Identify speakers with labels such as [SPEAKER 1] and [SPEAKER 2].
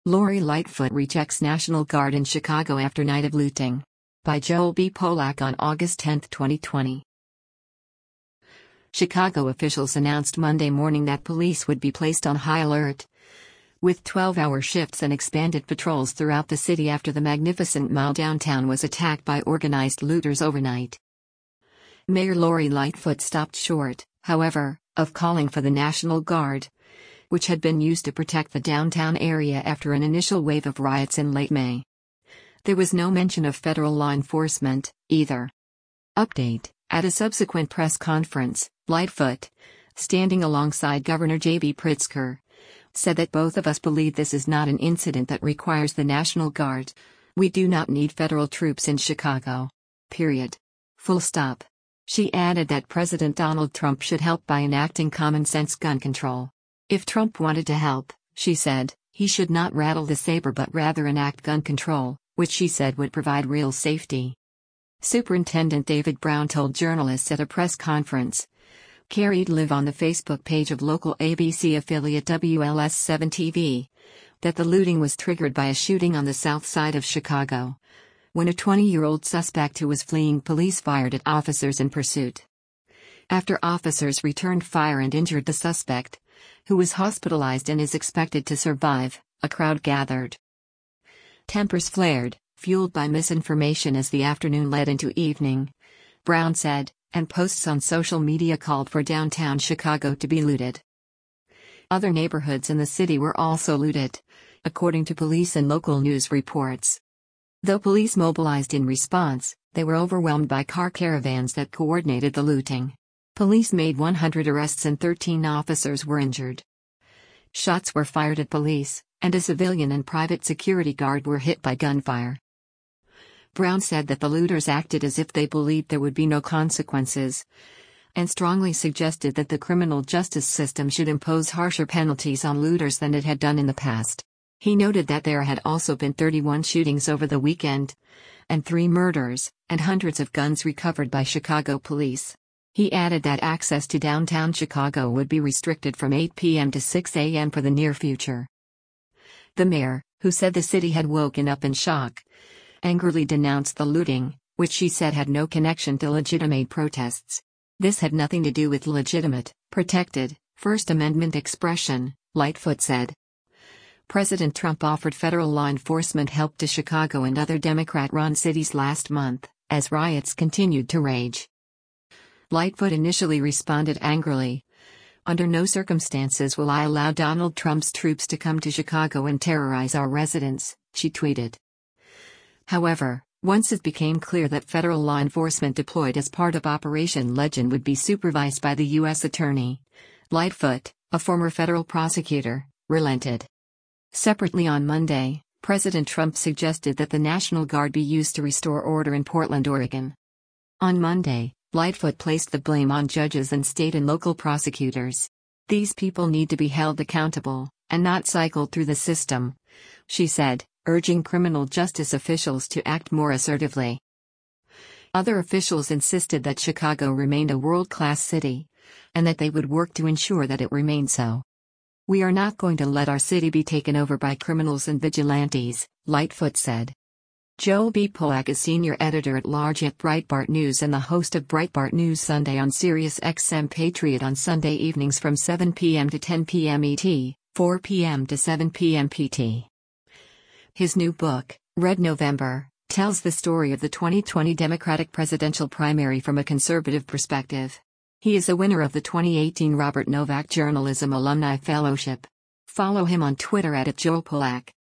[SPEAKER 1] Lori Lightfoot rejects National Guard in Chicago after night of looting. By Joel B. Polak on August 10, 2020. Chicago officials announced Monday morning that police would be placed on high alert, with 12-hour shifts and expanded patrols throughout the city after the Magnificent Mile downtown was attacked by organized looters overnight. Mayor Lori Lightfoot stopped short, however, of calling for the National Guard, which had been used to protect the downtown area after an initial wave of riots in late May. There was no mention of federal law enforcement, either. Update: at a subsequent press conference, Lightfoot, standing alongside Governor J.B. Pritzker, said that both of us believe this is not an incident that requires the National Guard. We do not need federal troops in Chicago. Period. Full stop. She added that President Donald Trump should help by enacting common-sense gun control. If Trump wanted to help, she said, he should not rattle the saber but rather enact gun control, which she said would provide real safety. Superintendent David Brown told journalists at a press conference, carried live on the Facebook page of local ABC affiliate WLS7 TV, that the looting was triggered by a shooting on the south side of Chicago, when a 20-year-old suspect who was fleeing police fired at officers in pursuit. After officers returned fire and injured the suspect, who was hospitalized and is expected to survive, a crowd gathered. Tempers flared, fueled by misinformation as the afternoon led into evening, Brown said, and posts on social media called for downtown Chicago to be looted. Other neighborhoods in the city were also looted, according to police and local news reports. Though police mobilized in response, they were overwhelmed by car caravans that coordinated the looting. Police made 100 arrests and 13 officers were injured. Shots were fired at police, and a civilian and private security guard were hit by gunfire. Brown said that the looters acted as if they believed there would be no consequences, and strongly suggested that the criminal justice system should impose harsher penalties on looters than it had done in the past. He noted that there had also been 31 shootings over the weekend, and 3 murders, and hundreds of guns recovered by Chicago police. He added that access to downtown Chicago would be restricted from 8 p.m. to 6 a.m. for the near future. The mayor, who said the city had woken up in shock, angrily denounced the looting, which she said had no connection to legitimate protests. This had nothing to do with legitimate, protected, First Amendment expression, Lightfoot said. President Trump offered federal law enforcement help to Chicago and other Democrat-run cities last month, as riots continued to rage. Lightfoot initially responded angrily, "Under no circumstances will I allow Donald Trump's troops to come to Chicago and terrorize our residents," she tweeted. However, once it became clear that federal law enforcement deployed as part of Operation Legend would be supervised by the U.S. Attorney, Lightfoot, a former federal prosecutor, relented. Separately on Monday, President Trump suggested that the National Guard be used to restore order in Portland, Oregon. On Monday, Lightfoot placed the blame on judges and state and local prosecutors. "These people need to be held accountable, and not cycled through the system," she said, urging criminal justice officials to act more assertively. Other officials insisted that Chicago remained a world-class city, and that they would work to ensure that it remained so. "We are not going to let our city be taken over by criminals and vigilantes," Lightfoot said. Joel B. Polak is senior editor-at-large at Breitbart News and the host of Breitbart News Sunday on Sirius XM Patriot on Sunday evenings from 7 p.m. to 10 p.m. ET, 4 p.m. to 7 p.m. PT. His new book, Red November, tells the story of the 2020 Democratic presidential primary from a conservative perspective. He is a winner of the 2018 Robert Novak Journalism Alumni Fellowship. Follow him on Twitter @JoelPolak.